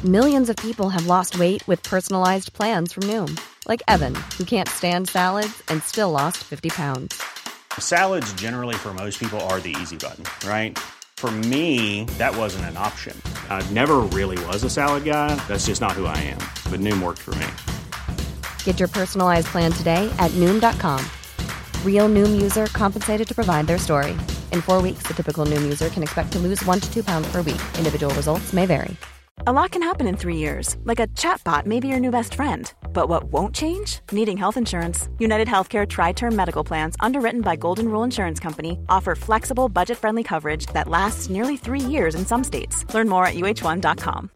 Millions of people have lost weight with personalized plans from Noom. Like Evan, who can't stand salads and still lost 50 pounds. Salads generally for most people are the easy button, right? For me, that wasn't an option. I never really was a salad guy. That's just not who I am. But Noom worked for me. Get your personalized plan today at Noom.com. Real Noom user compensated to provide their story. In 4 weeks, the typical Noom user can expect to lose 1 to 2 pounds per week. Individual results may vary. A lot can happen in 3 years, like a chatbot may be your new best friend. But what won't change? Needing health insurance. United Healthcare Tri-Term Medical Plans, underwritten by Golden Rule Insurance Company, offer flexible, budget-friendly coverage that lasts nearly 3 years in some states. Learn more at uh1.com.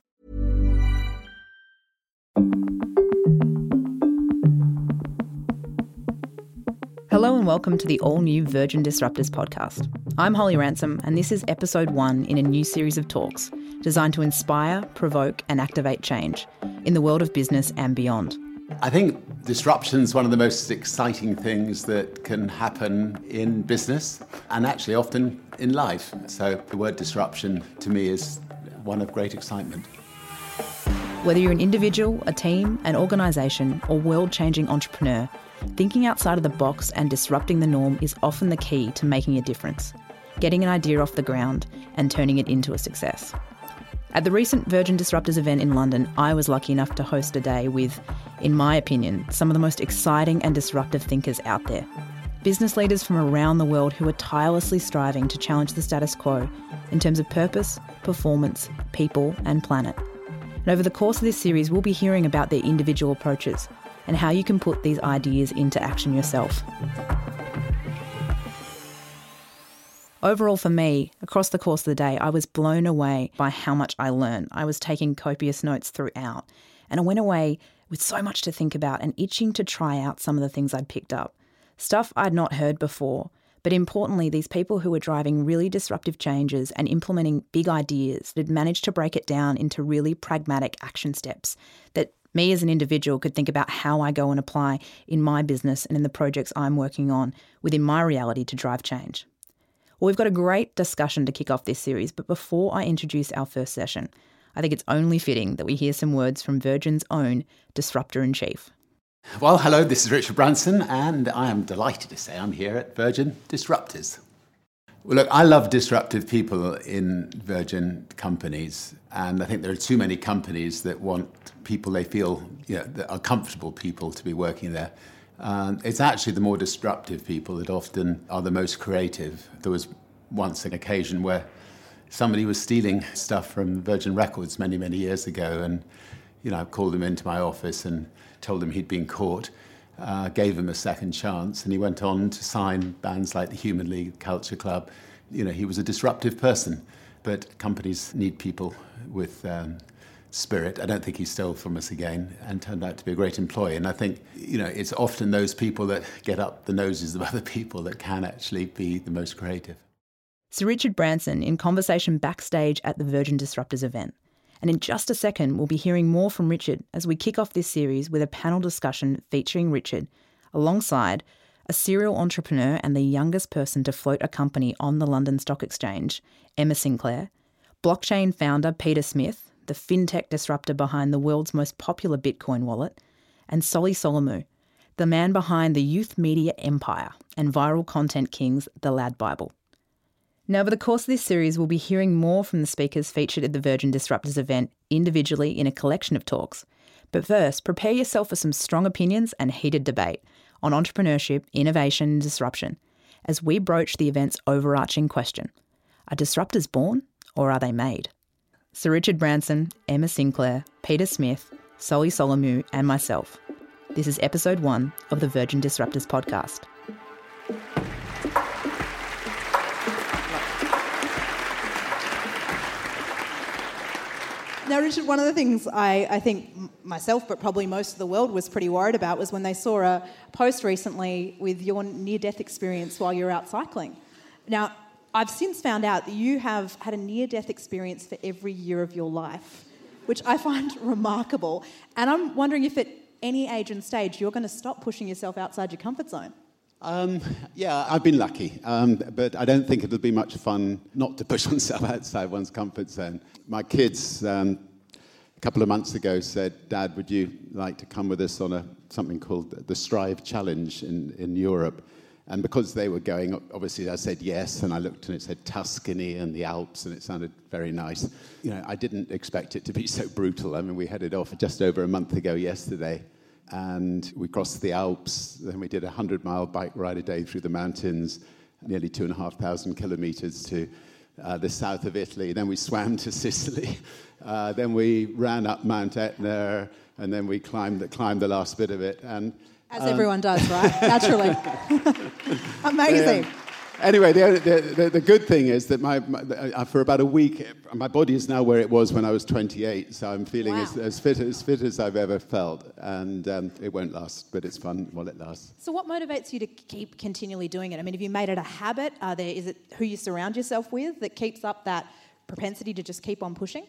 Hello and welcome to the all-new Virgin Disruptors podcast. I'm Holly Ransom, and this is episode 1 in a new series of talks designed to inspire, provoke and activate change in the world of business and beyond. I think disruption is one of the most exciting things that can happen in business and actually often in life. So the word disruption to me is one of great excitement. Whether you're an individual, a team, an organisation or world-changing entrepreneur, thinking outside of the box and disrupting the norm is often the key to making a difference, getting an idea off the ground and turning it into a success. At the recent Virgin Disruptors event in London, I was lucky enough to host a day with, in my opinion, some of the most exciting and disruptive thinkers out there. Business leaders from around the world who are tirelessly striving to challenge the status quo in terms of purpose, performance, people and planet. And over the course of this series, we'll be hearing about their individual approaches and how you can put these ideas into action yourself. Overall for me, across the course of the day, I was blown away by how much I learned. I was taking copious notes throughout, and I went away with so much to think about and itching to try out some of the things I'd picked up. Stuff I'd not heard before, but importantly, these people who were driving really disruptive changes and implementing big ideas had managed to break it down into really pragmatic action steps that me as an individual could think about how I go and apply in my business and in the projects I'm working on within my reality to drive change. Well, we've got a great discussion to kick off this series, but before I introduce our first session, I think it's only fitting that we hear some words from Virgin's own Disruptor-in-Chief. Well, hello, this is Richard Branson, and I am delighted to say I'm here at Virgin Disruptors. Well, look, I love disruptive people in Virgin companies, and I think there are too many companies that want people they feel that are comfortable people to be working there. It's actually the more disruptive people that often are the most creative. There was once an occasion where somebody was stealing stuff from Virgin Records many, many years ago, and I called him into my office and told him he'd been caught, gave him a second chance, and he went on to sign bands like the Human League, Culture Club. He was a disruptive person, but companies need people with spirit. I don't think he stole from us again and turned out to be a great employee. And I think, it's often those people that get up the noses of other people that can actually be the most creative. Sir Richard Branson in conversation backstage at the Virgin Disruptors event. And in just a second, we'll be hearing more from Richard as we kick off this series with a panel discussion featuring Richard alongside a serial entrepreneur and the youngest person to float a company on the London Stock Exchange, Emma Sinclair, blockchain founder Peter Smith, the fintech disruptor behind the world's most popular Bitcoin wallet, and Solly Solomu, the man behind the youth media empire and viral content kings, The Lad Bible. Now, over the course of this series, we'll be hearing more from the speakers featured at the Virgin Disruptors event individually in a collection of talks. But first, prepare yourself for some strong opinions and heated debate on entrepreneurship, innovation and disruption as we broach the event's overarching question. Are disruptors born or are they made? Sir Richard Branson, Emma Sinclair, Peter Smith, Solly Solomu and myself. This is episode 1 of the Virgin Disruptors podcast. Now, Richard, one of the things I think myself, but probably most of the world, was pretty worried about was when they saw a post recently with your near-death experience while you were out cycling. Now, I've since found out that you have had a near-death experience for every year of your life, which I find remarkable. And I'm wondering if at any age and stage you're going to stop pushing yourself outside your comfort zone. Yeah, I've been lucky, but I don't think it'll be much fun not to push oneself outside one's comfort zone. My kids, a couple of months ago said, Dad, would you like to come with us on something called the Strive Challenge in Europe? And because they were going, obviously I said yes, and I looked and it said Tuscany and the Alps, and it sounded very nice. I didn't expect it to be so brutal. I mean, we headed off just over a month ago yesterday, and we crossed the Alps, then we did a 100-mile bike ride a day through the mountains, nearly 2,500 kilometers to the south of Italy. Then we swam to Sicily. Then we ran up Mount Etna, and then we climbed the last bit of it. And as everyone does, right? Naturally. Amazing. Anyway, the good thing is that for about a week, my body is now where it was when I was 28, so I'm feeling as fit as I've ever felt. And it won't last, but it's fun while it lasts. So what motivates you to keep continually doing it? I mean, have you made it a habit? Is it who you surround yourself with that keeps up that propensity to just keep on pushing?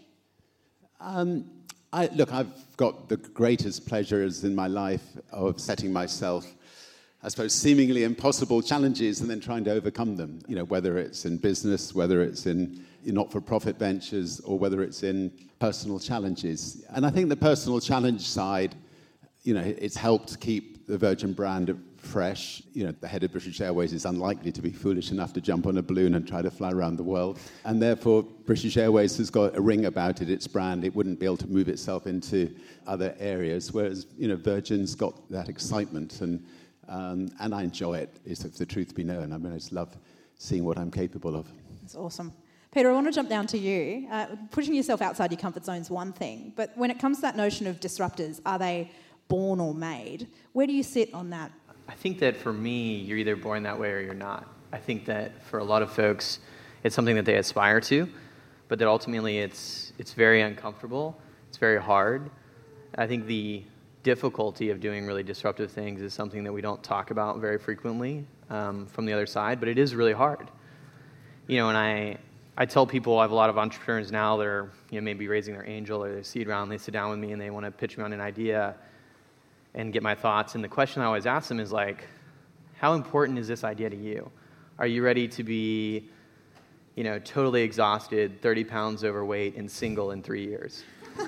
I've got the greatest pleasures in my life of setting myself, I suppose, seemingly impossible challenges and then trying to overcome them, whether it's in business, whether it's in not-for-profit ventures, or whether it's in personal challenges. And I think the personal challenge side, it's helped keep the Virgin brand fresh. The head of British Airways is unlikely to be foolish enough to jump on a balloon and try to fly around the world. And therefore, British Airways has got a ring about it, its brand. It wouldn't be able to move itself into other areas, whereas, Virgin's got that excitement, and I enjoy it, if the truth be known. I mean, I just love seeing what I'm capable of. That's awesome. Peter, I want to jump down to you. Pushing yourself outside your comfort zone is one thing, but when it comes to that notion of disruptors, are they born or made? Where do you sit on that? I think that for me, you're either born that way or you're not. I think that for a lot of folks, it's something that they aspire to, but that ultimately it's very uncomfortable, it's very hard. I think the difficulty of doing really disruptive things is something that we don't talk about very frequently from the other side, but it is really hard. And I tell people, I have a lot of entrepreneurs now that are maybe raising their angel or their seed round, they sit down with me and they want to pitch me on an idea and get my thoughts. And the question I always ask them is like, how important is this idea to you? Are you ready to be, totally exhausted, 30 pounds overweight and single in 3 years?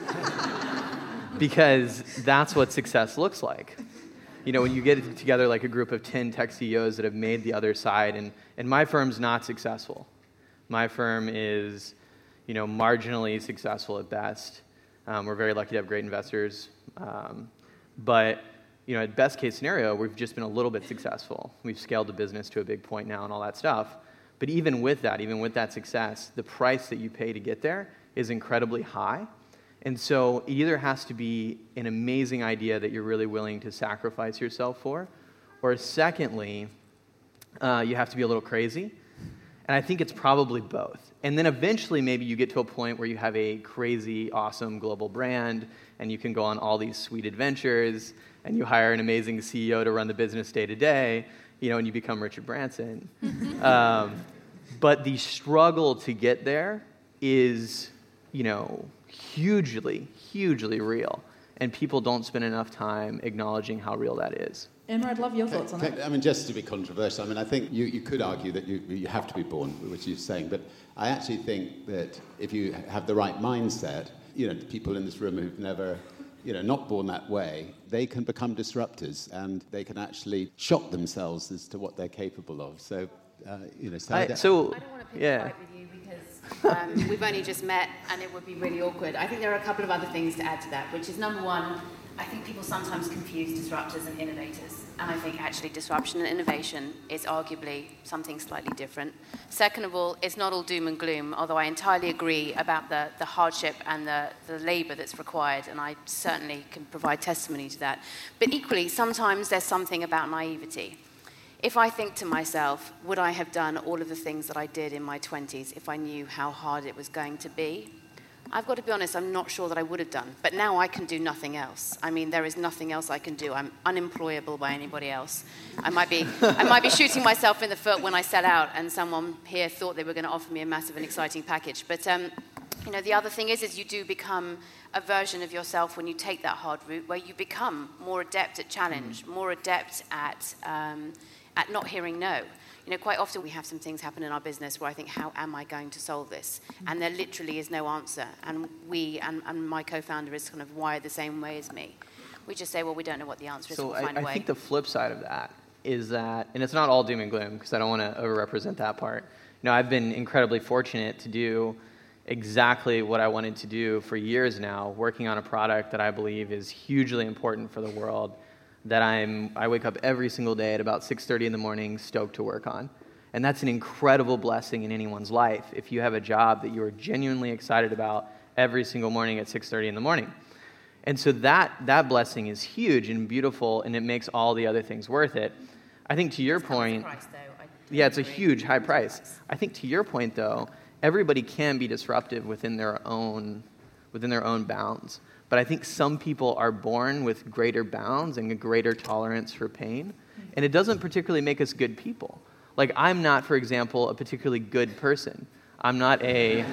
Because that's what success looks like. When you get together like a group of 10 tech CEOs that have made the other side, and my firm's not successful. My firm is, marginally successful at best. We're very lucky to have great investors. But, at best case scenario, we've just been a little bit successful. We've scaled the business to a big point now and all that stuff. But even with that success, the price that you pay to get there is incredibly high. And so it either has to be an amazing idea that you're really willing to sacrifice yourself for, or secondly, you have to be a little crazy. And I think it's probably both. And then eventually maybe you get to a point where you have a crazy, awesome global brand, and you can go on all these sweet adventures, and you hire an amazing CEO to run the business day to day, and you become Richard Branson. But the struggle to get there is, hugely, hugely real. And people don't spend enough time acknowledging how real that is. Emma, I'd love your thoughts on that. I mean, just to be controversial, I think you could argue that you have to be born, which you're saying, but I actually think that if you have the right mindset, the people in this room who've never, not born that way, they can become disruptors, and they can actually shock themselves as to what they're capable of. So, I don't want to pick a fight with you because we've only just met and it would be really awkward. I think there are a couple of other things to add to that, which is number one, I think people sometimes confuse disruptors and innovators. And I think actually disruption and innovation is arguably something slightly different. Second of all, it's not all doom and gloom, although I entirely agree about the hardship and the labor that's required, and I certainly can provide testimony to that. But equally, sometimes there's something about naivety. If I think to myself, would I have done all of the things that I did in my 20s if I knew how hard it was going to be? I've got to be honest, I'm not sure that I would have done. But now I can do nothing else. I mean, there is nothing else I can do. I'm unemployable by anybody else. I might be shooting myself in the foot when I sell out and someone here thought they were going to offer me a massive and exciting package. But, the other thing is you do become a version of yourself when you take that hard route where you become more adept at challenge, more adept at at not hearing no. Quite often we have some things happen in our business where I think, how am I going to solve this? And there literally is no answer. And and my co-founder is kind of wired the same way as me. We just say, well, we don't know what the answer is, so we'll find a way. I think the flip side of that is that, and it's not all doom and gloom, because I don't want to overrepresent that part. I've been incredibly fortunate to do exactly what I wanted to do for years now, working on a product that I believe is hugely important for the world, that I wake up every single day at about 6:30 in the morning stoked to work on. And that's an incredible blessing in anyone's life if you have a job that you are genuinely excited about every single morning at 6:30 in the morning. And so that blessing is huge and beautiful, and it makes all the other things worth it. I think to your point, it's a huge high price. I think to your point, though, everybody can be disruptive within their own bounds. But I think some people are born with greater bounds and a greater tolerance for pain, and it doesn't particularly make us good people. Like, I'm not, for example, a particularly good person. I'm not a...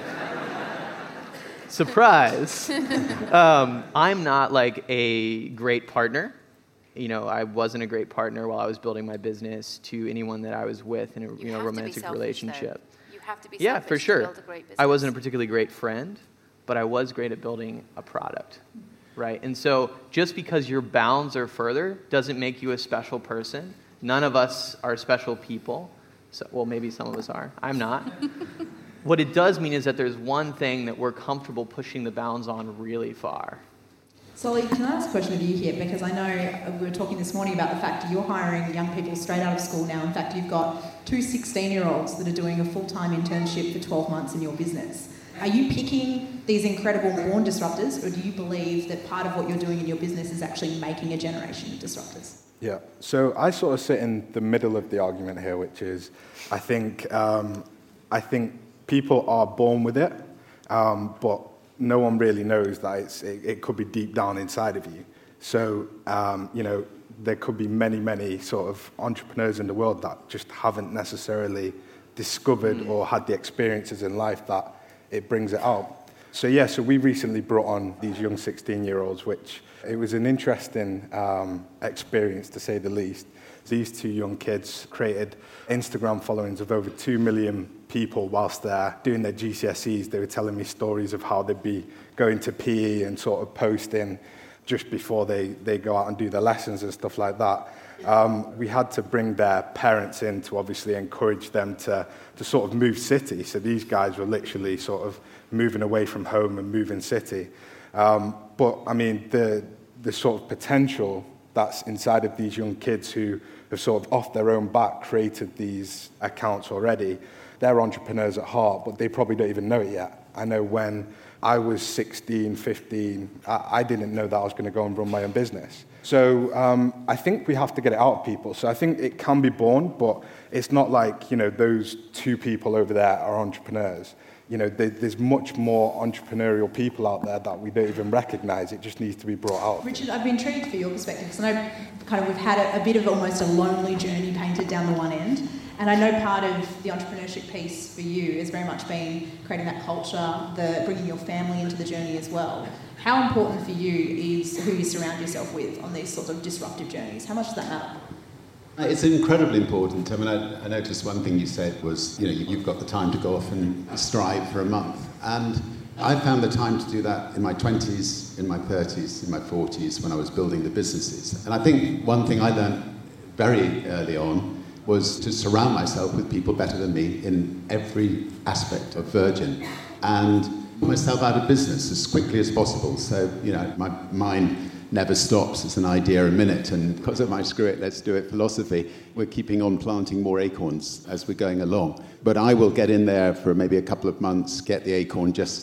Surprise! I'm not like a great partner. I wasn't a great partner while I was building my business to anyone that I was with in a romantic relationship. You have to be selfish for sure. To build a great business. I wasn't a particularly great friend, but I was great at building a product, right? And so just because your bounds are further doesn't make you a special person. None of us are special people. Well, maybe some of us are. I'm not. What it does mean is that there's one thing that we're comfortable pushing the bounds on really far. Solly, can I ask a question of you here? Because I know we were talking this morning about the fact that you're hiring young people straight out of school now. In fact, you've got 2 16-year-olds that are doing a full-time internship for 12 months in your business. Are you picking these incredible born disruptors, or do you believe that part of what you're doing in your business is actually making a generation of disruptors? Yeah, so I sort of sit in the middle of the argument here, which is I think people are born with it, but no one really knows that it could be deep down inside of you. So, there could be many, many sort of entrepreneurs in the world that just haven't necessarily discovered or had the experiences in life that it brings it out. So we recently brought on these young 16-year-olds, which it was an interesting experience, to say the least. These 2 young kids created Instagram followings of over 2 million people whilst they're doing their GCSEs. They were telling me stories of how they'd be going to PE and sort of posting just before they go out and do their lessons and stuff like that. We had to bring their parents in to obviously encourage them to sort of move city. So these guys were literally sort of moving away from home and moving city. But I mean, the sort of potential that's inside of these young kids who have sort of off their own back created these accounts already. They're entrepreneurs at heart, but they probably don't even know it yet. I know when I was 16, 15, I didn't know that I was going to go and run my own business. So I think we have to get it out of people. So I think it can be born, but it's not like, those 2 people over there are entrepreneurs. There's much more entrepreneurial people out there that we don't even recognize. It just needs to be brought out. Richard, I've been intrigued for your perspective, because I know we've had a bit of almost a lonely journey painted down the one end. And I know part of the entrepreneurship piece for you has very much been creating that culture, bringing your family into the journey as well. How important for you is who you surround yourself with on these sorts of disruptive journeys? How much does that matter? It's incredibly important. I mean, I noticed one thing you said was, you've got the time to go off and strive for a month. And I found the time to do that in my 20s, in my 30s, in my 40s, when I was building the businesses. And I think one thing I learned very early on was to surround myself with people better than me in every aspect of Virgin, and put myself out of business as quickly as possible. So, my mind never stops. It's an idea a minute, and because of my screw it, let's do it philosophy, we're keeping on planting more acorns as we're going along. But I will get in there for maybe a couple of months, get the acorn just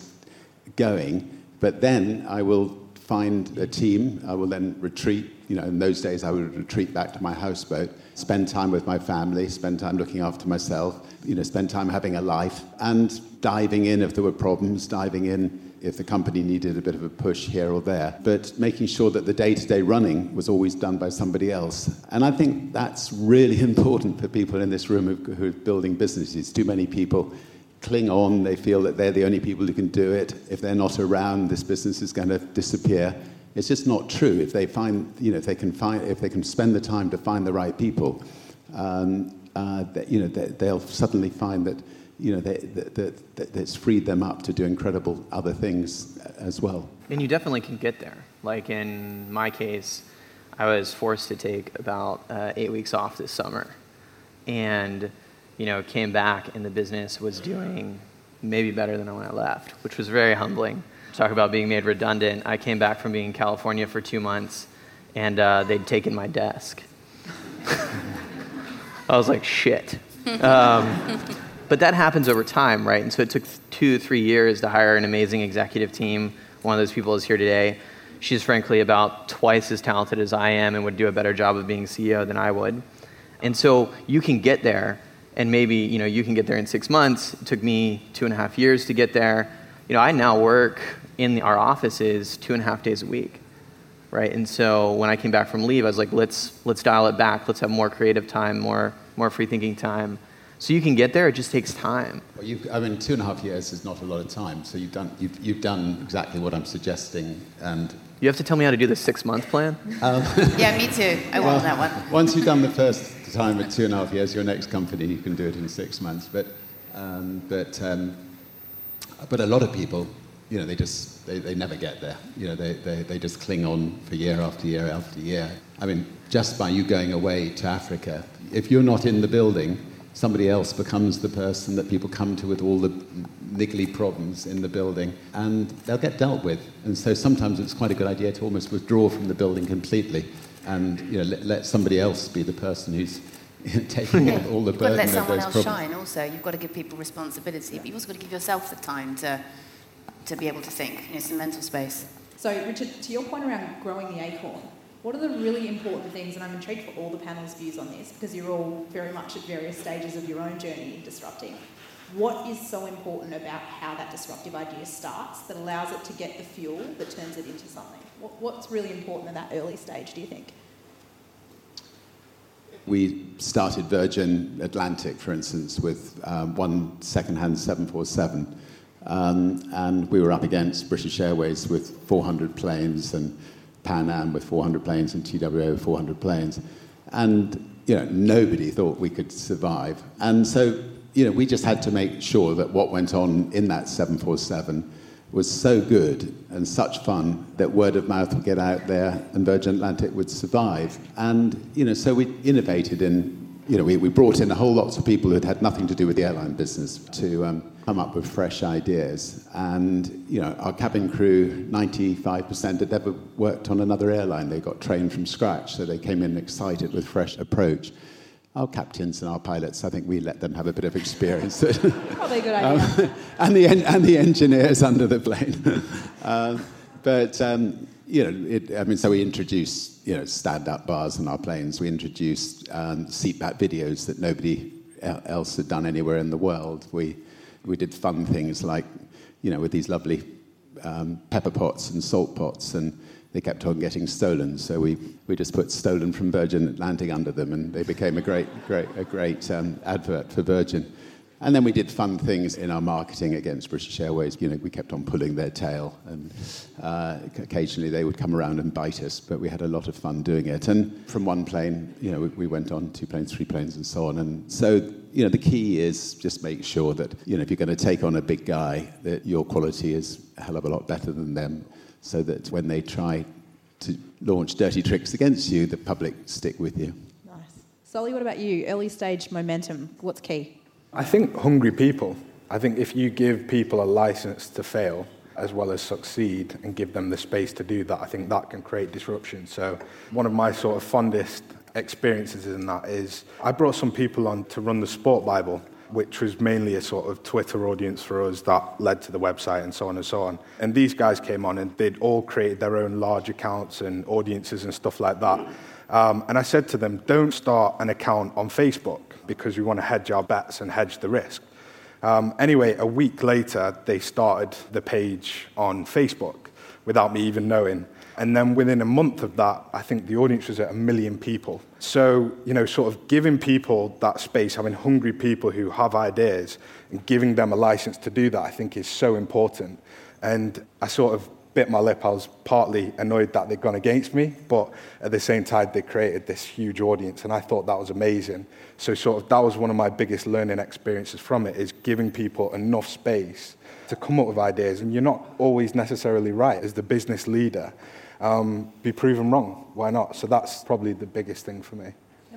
going, but then I will find a team. I will then retreat. In those days I would retreat back to my houseboat, spend time with my family, spend time looking after myself, spend time having a life, and diving in if there were problems, diving in if the company needed a bit of a push here or there, but making sure that the day-to-day running was always done by somebody else. And I think that's really important for people in this room who are building businesses. Too many people cling on, they feel that they're the only people who can do it. If they're not around, this business is going to disappear. It's just not true. If they find, if they can spend the time to find the right people, they'll suddenly find that it's freed them up to do incredible other things as well. And you definitely can get there. Like in my case, I was forced to take about 8 weeks off this summer, and came back and the business was doing maybe better than when I left, which was very humbling. Talk about being made redundant. I came back from being in California for 2 months, and they'd taken my desk. I was like, shit. But that happens over time, right? And so it took 2-3 years to hire an amazing executive team. One of those people is here today. She's frankly about twice as talented as I am and would do a better job of being CEO than I would. And so you can get there, and maybe you can get there in 6 months. It took me 2.5 years to get there. I now work in our offices 2.5 days a week, right? And so when I came back from leave, I was like, let's dial it back. Let's have more creative time, more free thinking time. So you can get there. It just takes time. Well, 2.5 years is not a lot of time. So you've done exactly what I'm suggesting, and you have to tell me how to do the 6-month plan. Yeah, me too. I want that one. Once you've done the first time at 2.5 years, your next company you can do it in 6 months. But a lot of people, they never get there. They just cling on for year after year after year. I mean, just by you going away to Africa, if you're not in the building, somebody else becomes the person that people come to with all the niggly problems in the building, and they'll get dealt with. And so sometimes it's quite a good idea to almost withdraw from the building completely, and let somebody else be the person who's taking all the burden of those problems. You've got to let someone else shine. Also, you've got to give people responsibility, but you've also got to give yourself the time to be able to think. Some mental space. So, Richard, to your point around growing the acorn, what are the really important things, and I'm intrigued for all the panel's views on this, because you're all very much at various stages of your own journey in disrupting. What is so important about how that disruptive idea starts that allows it to get the fuel that turns it into something? What's really important in that early stage, do you think? We started Virgin Atlantic, for instance, with one second-hand 747, and we were up against British Airways with 400 planes and Pan Am with 400 planes and TWA with 400 planes. And, nobody thought we could survive. And so, we just had to make sure that what went on in that 747 was so good and such fun that word of mouth would get out there and Virgin Atlantic would survive. And, so we innovated we brought in a whole lot of people who had nothing to do with the airline business to come up with fresh ideas. And, our cabin crew, 95% had never worked on another airline. They got trained from scratch, so they came in excited with fresh approach. Our captains and our pilots, I think we let them have a bit of experience. Probably a good idea. And the engineers under the plane. So we introduced, stand-up bars on our planes. We introduced seatback videos that nobody else had done anywhere in the world. We did fun things like, with these lovely pepper pots and salt pots, and they kept on getting stolen. So we just put "stolen from Virgin Atlantic" under them, and they became a great advert for Virgin. And then we did fun things in our marketing against British Airways. We kept on pulling their tail, and occasionally they would come around and bite us, but we had a lot of fun doing it. And from one plane, we went on 2 planes, 3 planes, and so on. And so, the key is just make sure that, if you're going to take on a big guy, that your quality is a hell of a lot better than them, so that when they try to launch dirty tricks against you, the public stick with you. Nice. Solly, what about you? Early stage momentum, what's key? I think hungry people. I think if you give people a license to fail as well as succeed and give them the space to do that, I think that can create disruption. So one of my sort of fondest experiences in that is I brought some people on to run the Sport Bible, which was mainly a sort of Twitter audience for us that led to the website and so on and so on. And these guys came on and they'd all created their own large accounts and audiences and stuff like that. And I said to them, don't start an account on Facebook because we want to hedge our bets and hedge the risk. Anyway, a week later, they started the page on Facebook without me even knowing. And then within a month of that, I think the audience was at 1 million people. So, sort of giving people that space, having hungry people who have ideas and giving them a license to do that, I think is so important. And I sort of bit my lip. I was partly annoyed that they'd gone against me, but at the same time, they created this huge audience, and I thought that was amazing. So sort of that was one of my biggest learning experiences from it, is giving people enough space to come up with ideas, and you're not always necessarily right as the business leader. Be proven wrong, why not? So that's probably the biggest thing for me.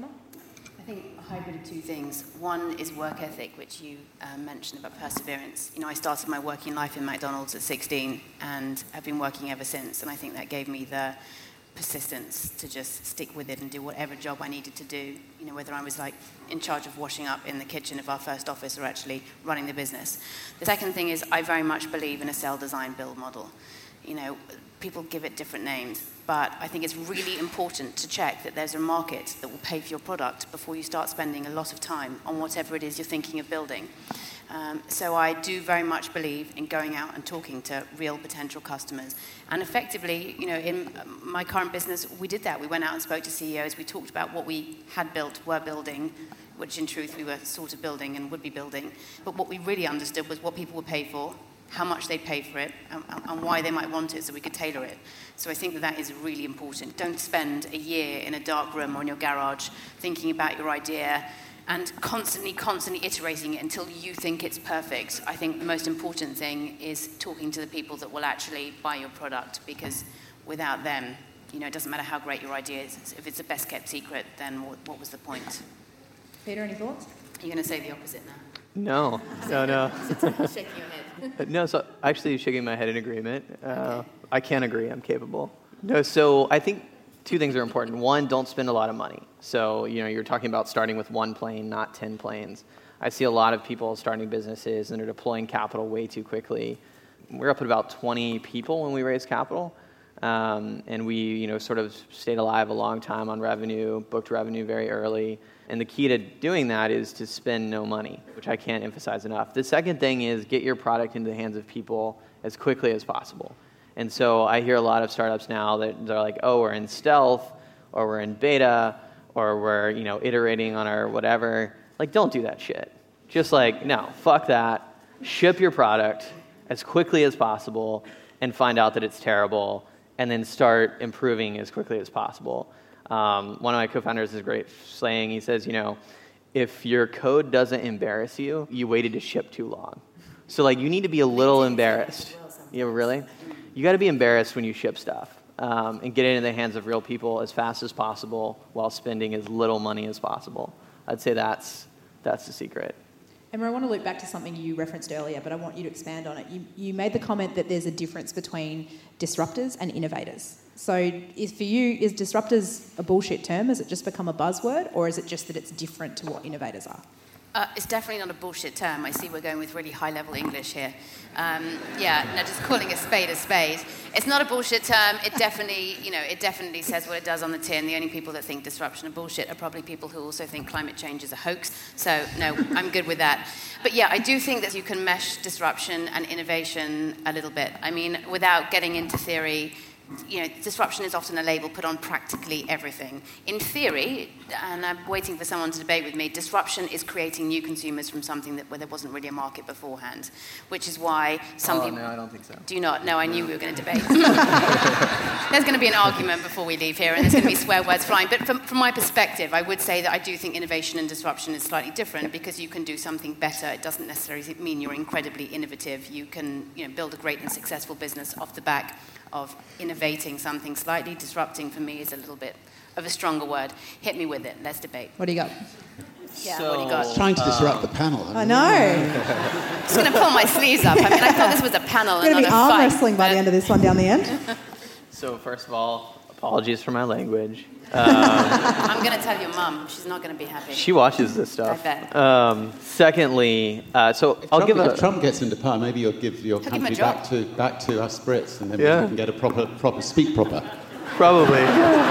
I think a hybrid of two things. One is work ethic, which you mentioned about perseverance. I started my working life in McDonald's at 16 and have been working ever since, and I think that gave me the persistence to just stick with it and do whatever job I needed to do, whether I was in charge of washing up in the kitchen of our first office or actually running the business. The second thing is I very much believe in a sell, design, build model. People give it different names, but I think it's really important to check that there's a market that will pay for your product before you start spending a lot of time on whatever it is you're thinking of building. So I do very much believe in going out and talking to real potential customers. And effectively, in my current business, we did that. We went out and spoke to CEOs. We talked about what we had built, were building, which in truth we were sort of building and would be building. But what we really understood was what people would pay for, how much they'd pay for it, and why they might want it, so we could tailor it. So I think that is really important. Don't spend a year in a dark room or in your garage thinking about your idea and constantly iterating it until you think it's perfect. I think the most important thing is talking to the people that will actually buy your product, because without them, it doesn't matter how great your idea is. If it's a best kept secret, then what was the point? Peter, any thoughts? You're going to say the opposite now. No. Shaking your head. No, so actually shaking my head in agreement. Okay. I can't agree, I'm capable. No, so I think two things are important. One, don't spend a lot of money. So, you're talking about starting with one plane, not 10 planes. I see a lot of people starting businesses and are deploying capital way too quickly. We're up at about 20 people when we raised capital. And we, sort of stayed alive a long time on revenue, booked revenue very early. And the key to doing that is to spend no money, which I can't emphasize enough. The second thing is get your product into the hands of people as quickly as possible. And so I hear a lot of startups now that they're like, oh, we're in stealth, or we're in beta, or we're, iterating on our whatever. Don't do that shit. Just no, fuck that. Ship your product as quickly as possible and find out that it's terrible, and then start improving as quickly as possible. One of my co-founders has a great saying. He says, if your code doesn't embarrass you, you waited to ship too long. So you need to be a little embarrassed. Yeah, really? You got to be embarrassed when you ship stuff and get it into the hands of real people as fast as possible while spending as little money as possible. I'd say that's the secret. Emma, I want to loop back to something you referenced earlier, but I want you to expand on it. You made the comment that there's a difference between disruptors and innovators. So is disruptors a bullshit term? Has it just become a buzzword, or is it just that it's different to what innovators are? It's definitely not a bullshit term. I see we're going with really high-level English here. Just calling a spade a spade. It's not a bullshit term. It definitely says what it does on the tin. The only people that think disruption are bullshit are probably people who also think climate change is a hoax. So, no, I'm good with that. But yeah, I do think that you can mesh disruption and innovation a little bit. I mean, without getting into theory, disruption is often a label put on practically everything. In theory, and I'm waiting for someone to debate with me, disruption is creating new consumers from something where there wasn't really a market beforehand, which is why some people... No, I don't think so. Do you not? No, I knew we were going to debate. There's going to be an argument before we leave here, and there's going to be swear words flying. But from my perspective, I would say that I do think innovation and disruption is slightly different, because you can do something better. It doesn't necessarily mean you're incredibly innovative. You can build a great and successful business off the back of innovating something slightly. Disrupting for me is a little bit of a stronger word. Hit me with it. Let's debate. What do you got? Yeah, what do you got? Trying to disrupt the panel. I know. I'm just going to pull my sleeves up. I mean, I thought this was a panel and not a fight. Going to be arm wrestling by the end of this one down the end. So first of all, apologies for my language. I'm going to tell your mum. She's not going to be happy. She watches this stuff. I bet. Secondly, if Trump gets into power, maybe you'll give your country back to us Brits, and then we can get a proper speak proper. Probably.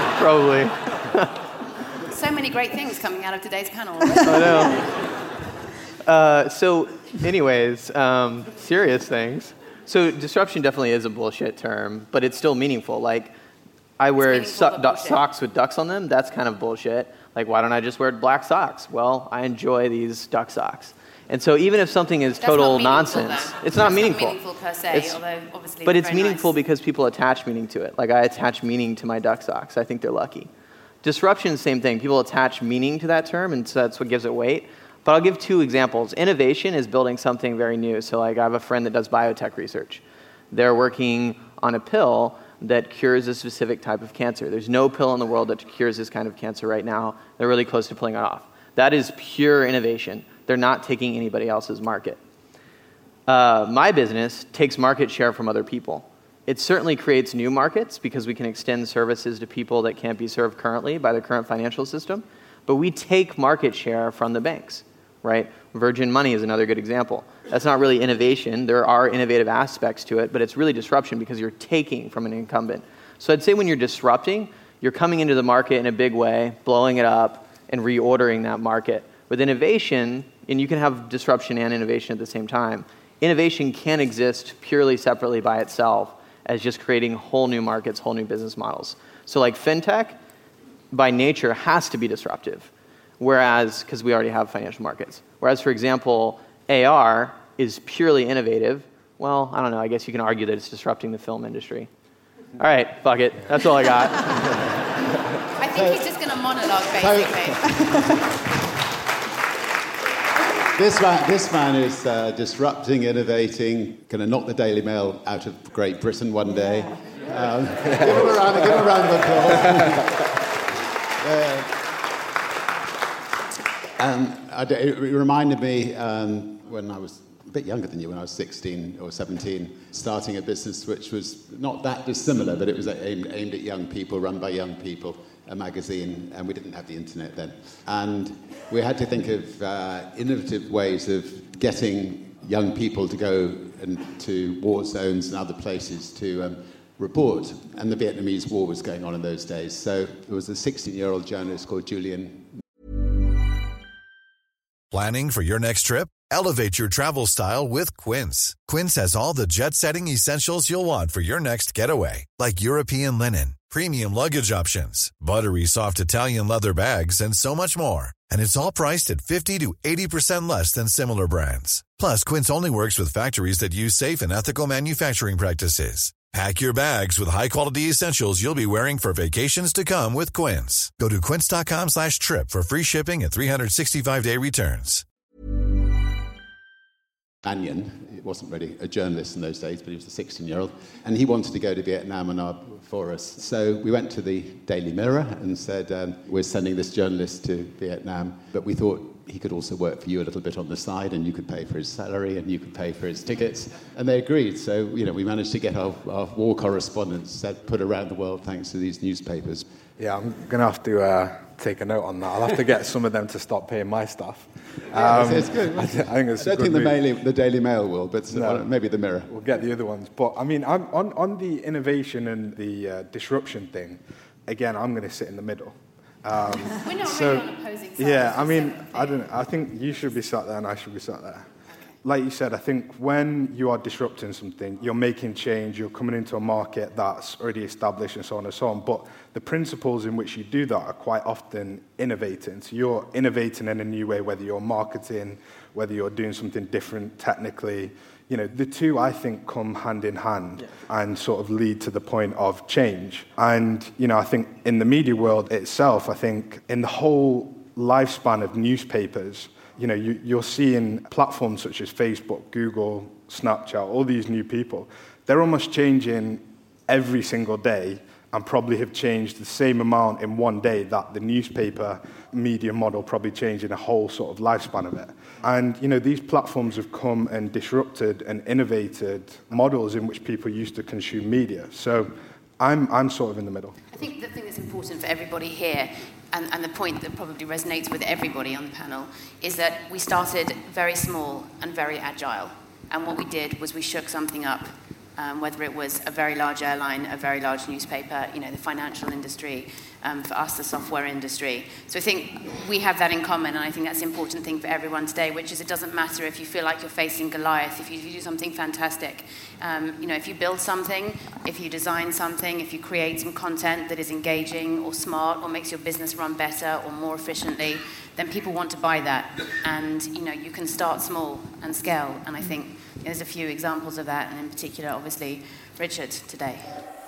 So many great things coming out of today's panel. I know. Anyways, serious things. So disruption definitely is a bullshit term, but it's still meaningful. I wear socks with ducks on them. That's kind of bullshit. Why don't I just wear black socks? Well, I enjoy these duck socks. And so even if something is total nonsense, it's not meaningful. It's not meaningful per se, although obviously but it's very meaningful nice. because people attach meaning to it. Like I attach meaning to my duck socks. I think they're lucky. Disruption, same thing. People attach meaning to that term, and so that's what gives it weight. But I'll give 2 examples. Innovation is building something very new. So like I have a friend that does biotech research. They're working on a pill that cures a specific type of cancer. There's no pill in the world that cures this kind of cancer right now. They're really close to pulling it off. That is pure innovation. They're not taking anybody else's market. My business takes market share from other people. It certainly creates new markets because we can extend services to people that can't be served currently by the current financial system. But we take market share from the banks, right? Virgin Money is another good example. That's not really innovation. There are innovative aspects to it, but it's really disruption because you're taking from an incumbent. So I'd say when you're disrupting, you're coming into the market in a big way, blowing it up, and reordering that market. With innovation, and you can have disruption and innovation at the same time, innovation can exist purely separately by itself as just creating whole new markets, whole new business models. So like fintech, by nature, has to be disruptive, whereas, because we already have financial markets. Whereas, for example, AR is purely innovative. Well, I don't know, I guess you can argue that it's disrupting the film industry. All right, fuck it. That's all I got. I think he's just going to monologue, basically. This man is disrupting, innovating, going to knock the Daily Mail out of Great Britain one day. Give him a round of applause. It reminded me when I was a bit younger than you, when I was 16 or 17, starting a business which was not that dissimilar, but it was aimed at young people, run by young people, a magazine, and we didn't have the internet then. And we had to think of innovative ways of getting young people to go to war zones and other places to report. And the Vietnamese War was going on in those days. So there was a 16-year-old journalist called Julian. Planning for your next trip? Elevate your travel style with Quince. Quince has all the jet-setting essentials you'll want for your next getaway, like European linen, premium luggage options, buttery soft Italian leather bags, and so much more. And it's all priced at 50 to 80% less than similar brands. Plus, Quince only works with factories that use safe and ethical manufacturing practices. Pack your bags with high-quality essentials you'll be wearing for vacations to come with Quince. Go to quince.com/trip for free shipping and 365-day returns. Lanyon, it wasn't really a journalist in those days, but he was a 16-year-old, and he wanted to go to Vietnam for us. So we went to the Daily Mirror and said, we're sending this journalist to Vietnam, but we thought he could also work for you a little bit on the side, and you could pay for his salary, and you could pay for his tickets. And they agreed. So, we managed to get our war correspondents put around the world thanks to these newspapers. Yeah, I'm going to have to take a note on that. I'll have to get some of them to stop paying my stuff. It's good. I think it's I don't think the Daily Mail will, but No. maybe the Mirror. We'll get the other ones. But, I mean, on the innovation and the disruption thing, again, I'm going to sit in the middle. We're not really on opposing sides. Yeah, I mean, I don't know. I think you should be sat there and I should be sat there. Like you said, I think when you are disrupting something, you're making change, you're coming into a market that's already established and so on and so on. But the principles in which you do that are quite often innovating. So you're innovating in a new way, whether you're marketing, whether you're doing something different technically. The two, I think, come hand in hand and sort of lead to the point of change. And, I think in the media world itself, I think in the whole lifespan of newspapers, you're seeing platforms such as Facebook, Google, Snapchat, all these new people. They're almost changing every single day and probably have changed the same amount in one day that the newspaper media model probably changed in a whole sort of lifespan of it. And, these platforms have come and disrupted and innovated models in which people used to consume media. So I'm sort of in the middle. I think the thing that's important for everybody here, and the point that probably resonates with everybody on the panel, is that we started very small and very agile. And what we did was we shook something up whether it was a very large airline, a very large newspaper, the financial industry, for us, the software industry. So I think we have that in common, and I think that's an important thing for everyone today, which is it doesn't matter if you feel like you're facing Goliath, if you do something fantastic. If you build something, if you design something, if you create some content that is engaging or smart or makes your business run better or more efficiently, then people want to buy that. And, you can start small and scale. And I think there's a few examples of that, and in particular, obviously, Richard today.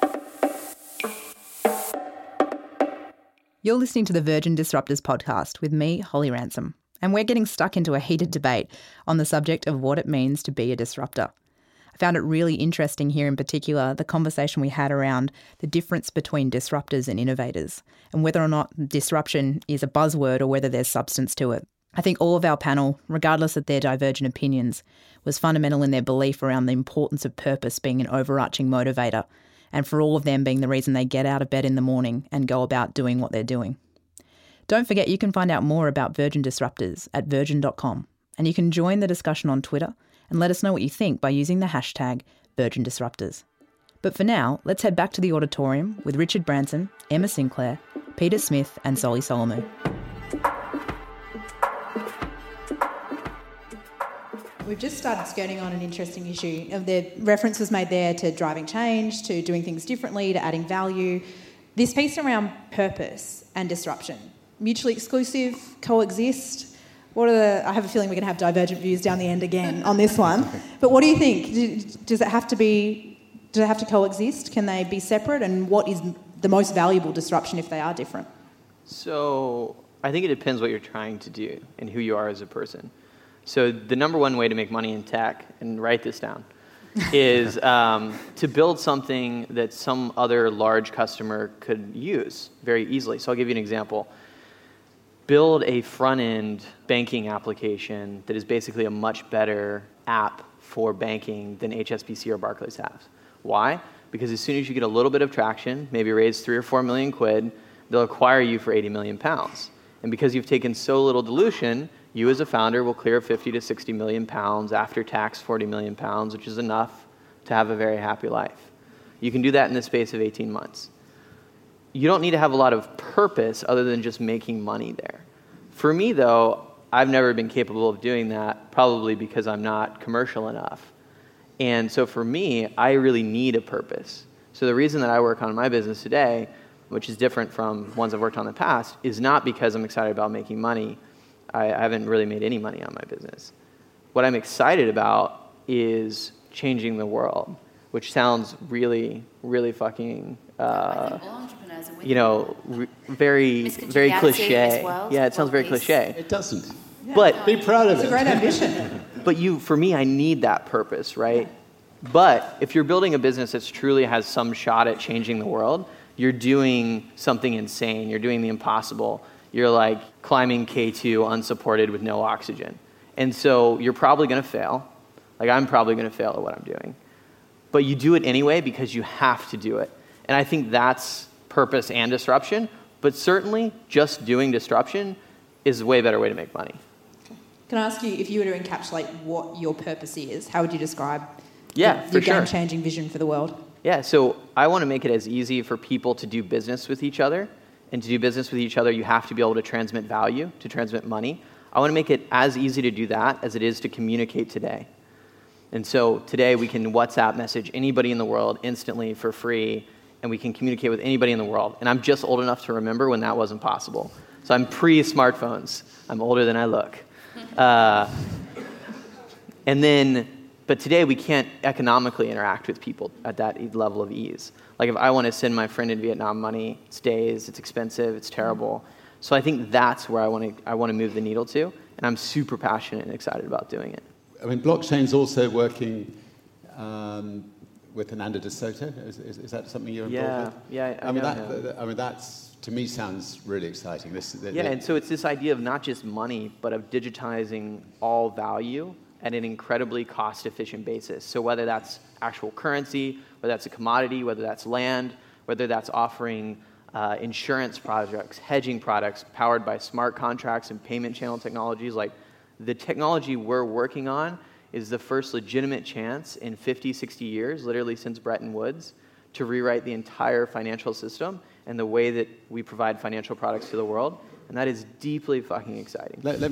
You're listening to the Virgin Disruptors podcast with me, Holly Ransom, and we're getting stuck into a heated debate on the subject of what it means to be a disruptor. I found it really interesting here in particular, the conversation we had around the difference between disruptors and innovators, and whether or not disruption is a buzzword or whether there's substance to it. I think all of our panel, regardless of their divergent opinions, was fundamental in their belief around the importance of purpose being an overarching motivator, and for all of them being the reason they get out of bed in the morning and go about doing what they're doing. Don't forget you can find out more about Virgin Disruptors at virgin.com, and you can join the discussion on Twitter and let us know what you think by using the hashtag Virgin Disruptors. But for now, let's head back to the auditorium with Richard Branson, Emma Sinclair, Peter Smith and Solly Solomu. We've just started skirting on an interesting issue. The reference was made there to driving change, to doing things differently, to adding value. This piece around purpose and disruption, mutually exclusive, coexist. I have a feeling we're going to have divergent views down the end again on this one. But what do you think? Does it have to coexist? Can they be separate? And what is the most valuable disruption if they are different? So I think it depends what you're trying to do and who you are as a person. So the number one way to make money in tech, and write this down, is to build something that some other large customer could use very easily. So I'll give you an example. Build a front-end banking application that is basically a much better app for banking than HSBC or Barclays have. Why? Because as soon as you get a little bit of traction, maybe raise 3 or 4 million quid, they'll acquire you for 80 million pounds. And because you've taken so little dilution, you as a founder will clear 50 to 60 million pounds, after tax 40 million pounds, which is enough to have a very happy life. You can do that in the space of 18 months. You don't need to have a lot of purpose other than just making money there. For me, though, I've never been capable of doing that, probably because I'm not commercial enough. And so for me, I really need a purpose. So the reason that I work on my business today, which is different from ones I've worked on in the past, is not because I'm excited about making money. I haven't really made any money on my business. What I'm excited about is changing the world, which sounds really, really fucking, very, very cliche. Well, yeah, it sounds very cliche. It doesn't. Yeah. But be proud of it. It's a great ambition. But for me, I need that purpose, right? But if you're building a business that truly has some shot at changing the world, you're doing something insane. You're doing the impossible. You're like climbing K2 unsupported with no oxygen. And so you're probably going to fail. Like I'm probably going to fail at what I'm doing. But you do it anyway because you have to do it. And I think that's purpose and disruption. But certainly just doing disruption is a way better way to make money. Can I ask you, if you were to encapsulate what your purpose is, how would you describe your game-changing vision for the world? Yeah, so I want to make it as easy for people to do business with each other. And to do business with each other, you have to be able to transmit value, to transmit money. I want to make it as easy to do that as it is to communicate today. And so today we can WhatsApp message anybody in the world instantly for free, and we can communicate with anybody in the world. And I'm just old enough to remember when that wasn't possible. So I'm pre-smartphones. I'm older than I look. But today we can't economically interact with people at that level of ease. Like if I want to send my friend in Vietnam money, it's days, it's expensive, it's terrible. So I think that's where I want to move the needle to, and I'm super passionate and excited about doing it. I mean, blockchain's also working with Ananda de Soto. Is that something you're involved with? Yeah. I mean, that's to me sounds really exciting. And so it's this idea of not just money, but of digitizing all value at an incredibly cost-efficient basis. So whether that's actual currency, whether that's a commodity, whether that's land, whether that's offering insurance projects, hedging products powered by smart contracts and payment channel technologies, like the technology we're working on is the first legitimate chance in 50, 60 years, literally since Bretton Woods, to rewrite the entire financial system and the way that we provide financial products to the world. And that is deeply fucking exciting. Let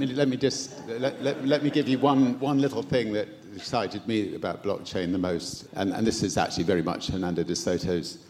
me give you one little thing that excited me about blockchain the most, and this is actually very much Hernando de Soto's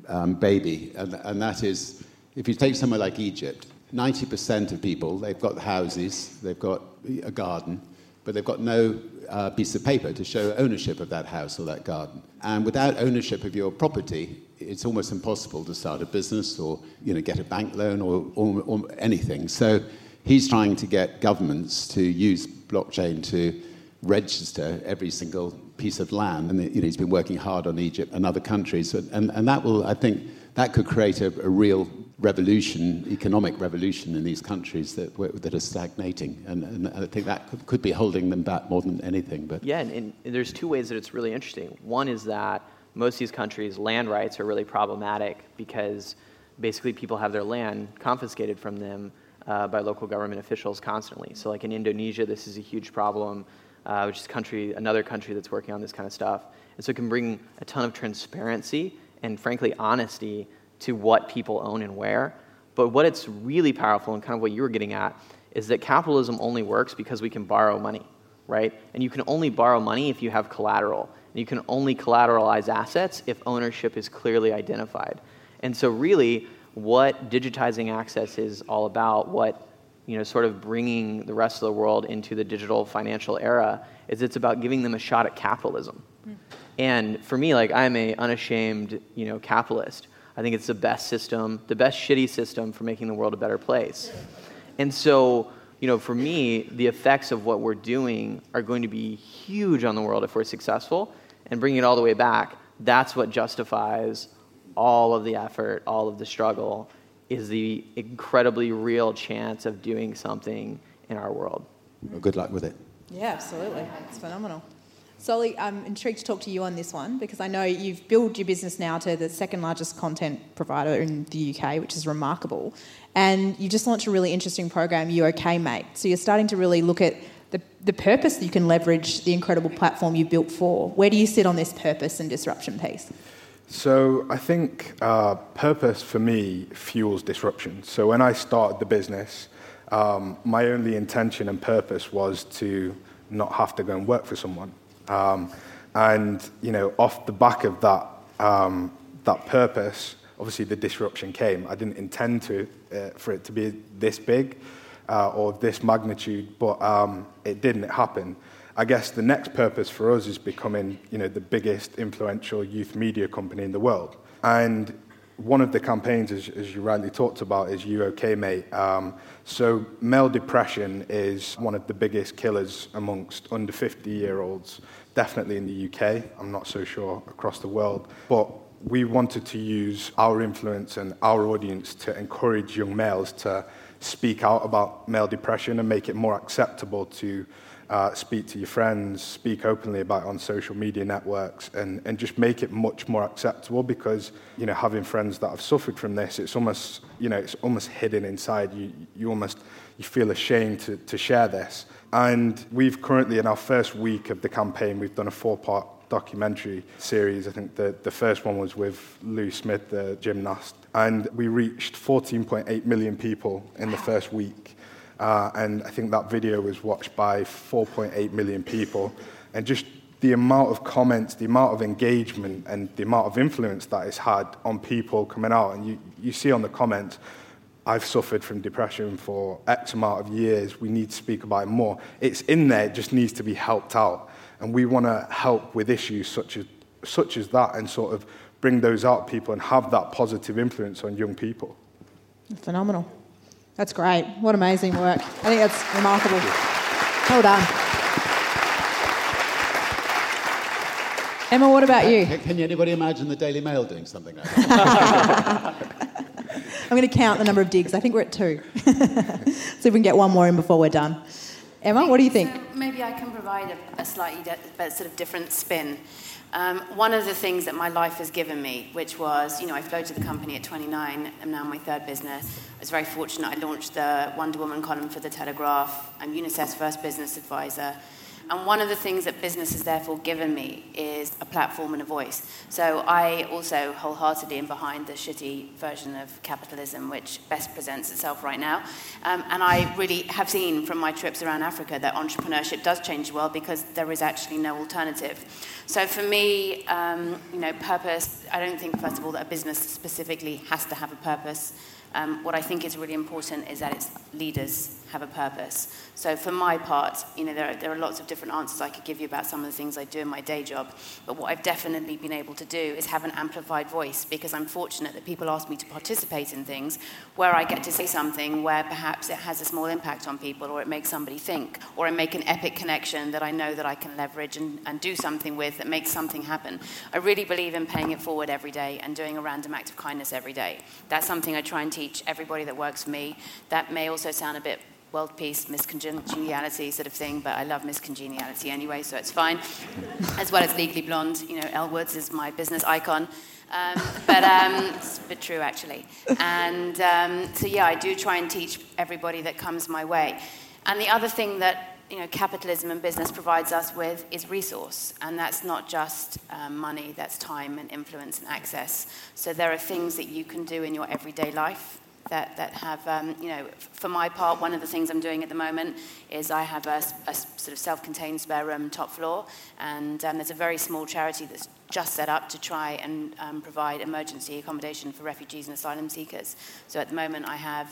baby, and that is, if you take somewhere like Egypt, 90% of people, they've got houses, they've got a garden, but they've got no piece of paper to show ownership of that house or that garden. And without ownership of your property, it's almost impossible to start a business or get a bank loan or anything. So he's trying to get governments to use blockchain to register every single piece of land. And he's been working hard on Egypt and other countries. And that will, I think, that could create a real revolution, economic revolution in these countries that are stagnating. And I think that could be holding them back more than anything. But yeah, and there's two ways that it's really interesting. One is that most of these countries, land rights are really problematic because basically people have their land confiscated from them by local government officials constantly. So like in Indonesia, this is a huge problem, which is another country that's working on this kind of stuff. And so it can bring a ton of transparency and frankly honesty to what people own and where. But what it's really powerful, and kind of what you were getting at, is that capitalism only works because we can borrow money, right? And you can only borrow money if you have collateral. And you can only collateralize assets if ownership is clearly identified. And so really, what digitizing access is all about, what sort of bringing the rest of the world into the digital financial era, is it's about giving them a shot at capitalism. And for me, I'm an unashamed, capitalist. I think it's the best system, the best shitty system for making the world a better place. And so, for me, the effects of what we're doing are going to be huge on the world if we're successful. And bringing it all the way back, that's what justifies all of the effort, all of the struggle, is the incredibly real chance of doing something in our world. Well, good luck with it. Yeah, absolutely. It's phenomenal. Solly, I'm intrigued to talk to you on this one because I know you've built your business now to the second largest content provider in the UK, which is remarkable. And you just launched a really interesting program, You OK Mate. So you're starting to really look at the purpose that you can leverage the incredible platform you built for. Where do you sit on this purpose and disruption piece? So I think purpose for me fuels disruption. So when I started the business, my only intention and purpose was to not have to go and work for someone. And off the back of that purpose, obviously the disruption came. I didn't intend for it to be this big or this magnitude, but it didn't. It happened. I guess the next purpose for us is becoming, the biggest influential youth media company in the world. And one of the campaigns, as you rightly talked about, is You OK Mate. So male depression is one of the biggest killers amongst under 50-year-olds, definitely in the UK. I'm not so sure across the world. But we wanted to use our influence and our audience to encourage young males to speak out about male depression and make it more acceptable to speak to your friends, speak openly about it on social media networks, and just make it much more acceptable because, having friends that have suffered from this, it's almost, it's almost hidden inside you. You feel ashamed to share this. And we've currently, in our first week of the campaign, we've done a 4-part documentary series. I think the first one was with Lou Smith, the gymnast. And we reached 14.8 million people in the first week. And I think that video was watched by 4.8 million people. And just the amount of comments, the amount of engagement, and the amount of influence that it's had on people coming out. And you see on the comments, I've suffered from depression for X amount of years. We need to speak about it more. It's in there, it just needs to be helped out. And we want to help with issues such as that and sort of bring those out to people and have that positive influence on young people. Phenomenal. That's great. What amazing work. I think that's remarkable. Well done. Emma, what about you? Can anybody imagine the Daily Mail doing something like that? I'm going to count the number of digs. I think we're at 2. See if we can get one more in before we're done. Emma, what do you think? So maybe I can provide a slightly sort of different spin. One of the things that my life has given me, which was, I floated the company at 29. I'm now my third business. I was very fortunate. I launched the Wonder Woman column for The Telegraph. I'm UNICEF's first business advisor. And one of the things that business has therefore given me is a platform and a voice. So I also wholeheartedly am behind the shitty version of capitalism which best presents itself right now. And I really have seen from my trips around Africa that entrepreneurship does change the world because there is actually no alternative. So for me, purpose, I don't think, first of all, that a business specifically has to have a purpose. What I think is really important is that its leaders have a purpose. So for my part, there are lots of different answers I could give you about some of the things I do in my day job. But what I've definitely been able to do is have an amplified voice, because I'm fortunate that people ask me to participate in things where I get to say something where perhaps it has a small impact on people, or it makes somebody think, or I make an epic connection that I know that I can leverage and do something with that makes something happen. I really believe in paying it forward every day and doing a random act of kindness every day. That's something I try and teach everybody that works for me. That may also sound a bit world peace, miscongeniality sort of thing, but I love miscongeniality anyway, so it's fine. As well as Legally Blonde, Elle Woods is my business icon. It's a bit true, actually. And I do try and teach everybody that comes my way. And the other thing that capitalism and business provides us with is resource, and that's not just money, that's time and influence and access. So there are things that you can do in your everyday life that have, for my part, one of the things I'm doing at the moment is I have a sort of self-contained spare room top floor, and there's a very small charity that's just set up to try and provide emergency accommodation for refugees and asylum seekers. So at the moment I have